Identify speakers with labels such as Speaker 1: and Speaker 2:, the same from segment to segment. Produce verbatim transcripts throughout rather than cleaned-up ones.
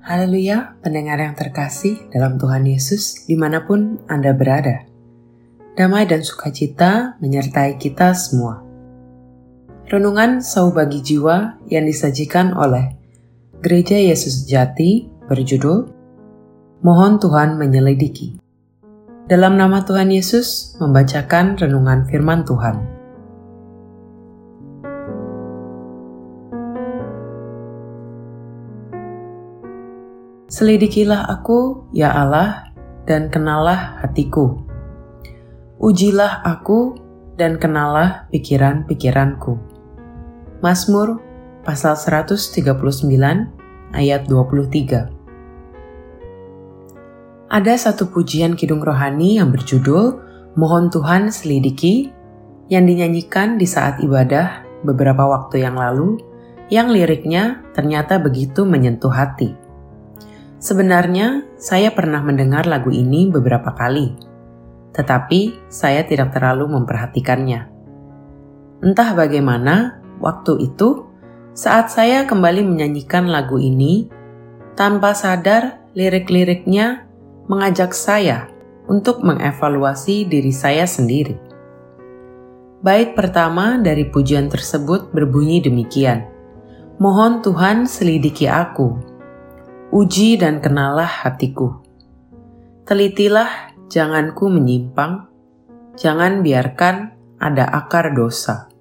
Speaker 1: Haleluya, pendengar yang terkasih dalam Tuhan Yesus dimanapun Anda berada. Damai dan sukacita menyertai kita semua. Renungan Sauh Bagi Jiwa yang disajikan oleh Gereja Yesus Jati berjudul Mohon Tuhan Menyelidiki. Dalam nama Tuhan Yesus membacakan renungan firman Tuhan. Selidikilah aku, ya Allah, dan kenalah hatiku. Ujilah aku, dan kenalah pikiran-pikiranku. Mazmur pasal seratus tiga puluh sembilan ayat dua puluh tiga. Ada satu pujian kidung rohani yang berjudul Mohon Tuhan Selidiki yang dinyanyikan di saat ibadah beberapa waktu yang lalu, yang liriknya ternyata begitu menyentuh hati. Sebenarnya, saya pernah mendengar lagu ini beberapa kali, tetapi saya tidak terlalu memperhatikannya. Entah bagaimana, waktu itu, saat saya kembali menyanyikan lagu ini, tanpa sadar lirik-liriknya mengajak saya untuk mengevaluasi diri saya sendiri. Bait pertama dari pujian tersebut berbunyi demikian, Mohon Tuhan selidiki aku, uji dan kenalah hatiku. Telitilah janganku menyimpang, jangan biarkan ada akar dosa.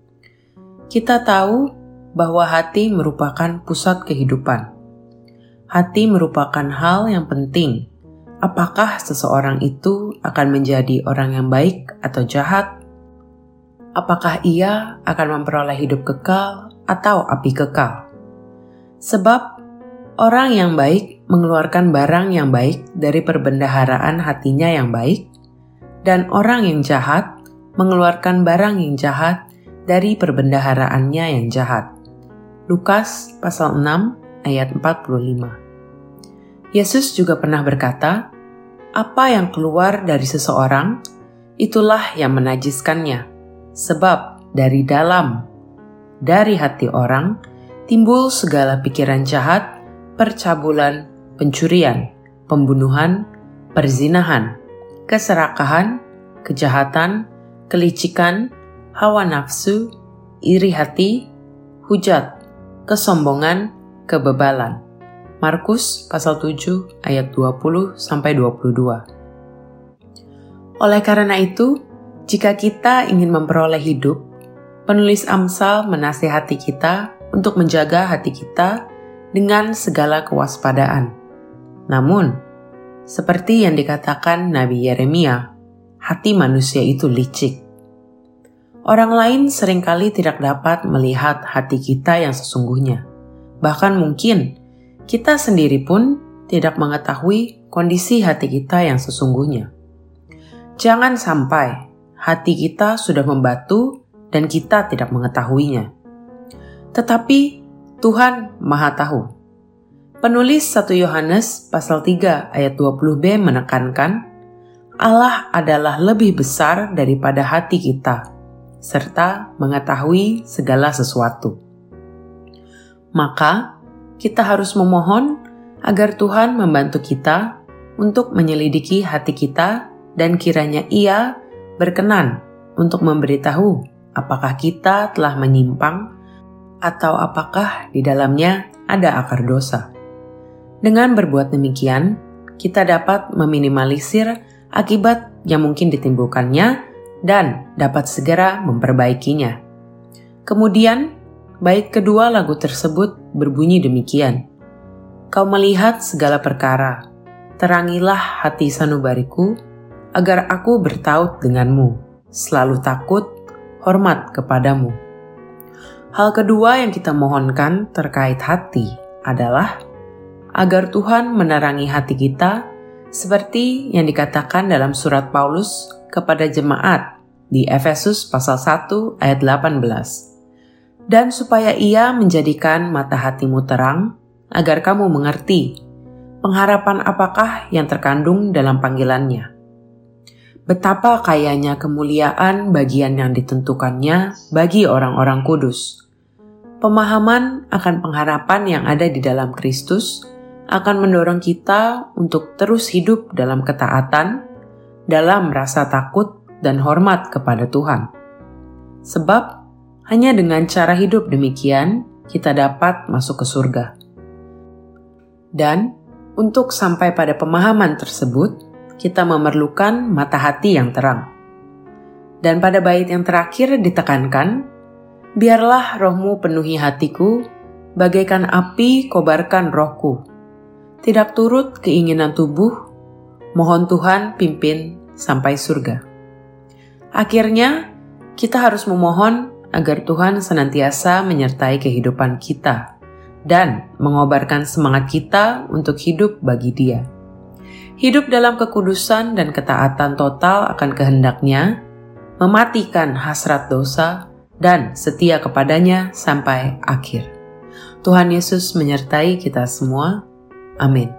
Speaker 1: Kita tahu bahwa hati merupakan pusat kehidupan. Hati merupakan hal yang penting. Apakah seseorang itu akan menjadi orang yang baik atau jahat? Apakah ia akan memperoleh hidup kekal atau api kekal? Sebab orang yang baik mengeluarkan barang yang baik dari perbendaharaan hatinya yang baik, dan orang yang jahat mengeluarkan barang yang jahat dari perbendaharaannya yang jahat. Lukas pasal enam ayat empat puluh lima. Yesus juga pernah berkata, apa yang keluar dari seseorang, itulah yang menajiskannya. Sebab dari dalam, dari hati orang, timbul segala pikiran jahat, percabulan, pencurian, pembunuhan, perzinahan, keserakahan, kejahatan, kelicikan, hawa nafsu, iri hati, hujat, kesombongan, kebebalan. Markus pasal tujuh ayat dua puluh sampai dua puluh dua. Oleh karena itu, jika kita ingin memperoleh hidup, penulis Amsal menasihati kita untuk menjaga hati kita dengan segala kewaspadaan. Namun, seperti yang dikatakan Nabi Yeremia, hati manusia itu licik. Orang lain seringkali tidak dapat melihat hati kita yang sesungguhnya. Bahkan mungkin kita sendiri pun tidak mengetahui kondisi hati kita yang sesungguhnya. Jangan sampai hati kita sudah membatu dan kita tidak mengetahuinya. Tetapi Tuhan Maha Tahu. Penulis satu Yohanes pasal tiga ayat dua puluh b menekankan, Allah adalah lebih besar daripada hati kita, serta mengetahui segala sesuatu. Maka, kita harus memohon agar Tuhan membantu kita untuk menyelidiki hati kita dan kiranya Ia berkenan untuk memberitahu apakah kita telah menyimpang atau apakah di dalamnya ada akar dosa. Dengan berbuat demikian, kita dapat meminimalisir akibat yang mungkin ditimbulkannya dan dapat segera memperbaikinya. Kemudian, bait kedua lagu tersebut berbunyi demikian, Kau melihat segala perkara, terangilah hati sanubariku, agar aku bertaut denganmu, selalu takut, hormat kepadamu. Hal kedua yang kita mohonkan terkait hati adalah agar Tuhan menerangi hati kita seperti yang dikatakan dalam surat Paulus kepada jemaat di Efesus pasal satu ayat delapan belas. Dan supaya Ia menjadikan mata hatimu terang, agar kamu mengerti pengharapan apakah yang terkandung dalam panggilannya. Betapa kayanya kemuliaan bagian yang ditentukannya bagi orang-orang kudus. Pemahaman akan pengharapan yang ada di dalam Kristus akan mendorong kita untuk terus hidup dalam ketaatan, dalam rasa takut dan hormat kepada Tuhan. Sebab hanya dengan cara hidup demikian, kita dapat masuk ke surga. Dan untuk sampai pada pemahaman tersebut, kita memerlukan mata hati yang terang. Dan pada bait yang terakhir ditekankan, biarlah rohmu penuhi hatiku, bagaikan api kobarkan rohku. Tidak turut keinginan tubuh, mohon Tuhan pimpin sampai surga. Akhirnya, kita harus memohon agar Tuhan senantiasa menyertai kehidupan kita dan mengobarkan semangat kita untuk hidup bagi Dia. Hidup dalam kekudusan dan ketaatan total akan kehendaknya, mematikan hasrat dosa dan setia kepadanya sampai akhir. Tuhan Yesus menyertai kita semua. Amin.